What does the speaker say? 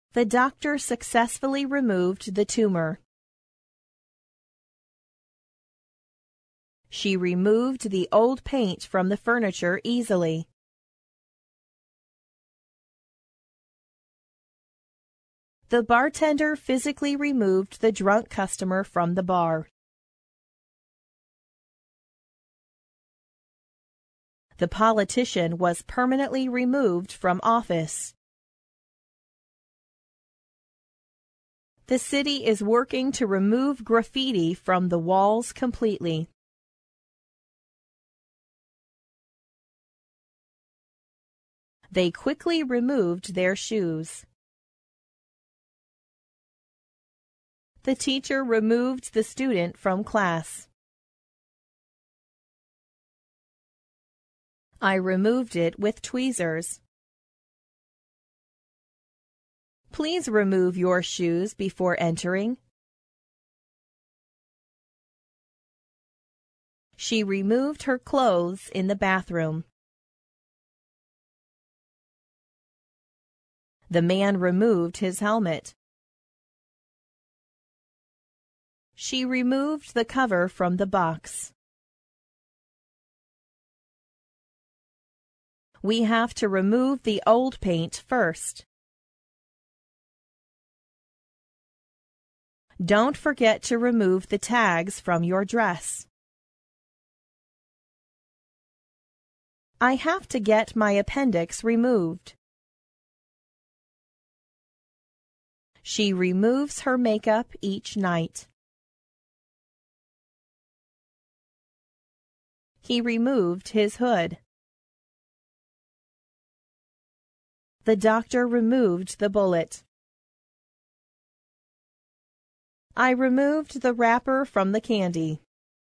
The doctor successfully removed the tumor. She removed the old paint from the furniture easily. The bartender physically removed the drunk customer from the bar. The politician was permanently removed from office. The city is working to remove graffiti from the walls completely. They quickly removed their shoes. The teacher removed the student from class. I removed it with tweezers. Please remove your shoes before entering. She removed her clothes in the bathroom. The man removed his helmet. She removed the cover from the box. We have to remove the old paint first. Don't forget to remove the tags from your dress. I have to get my appendix removed. She removes her makeup each night. He removed his hood. The doctor removed the bullet. I removed the wrapper from the candy.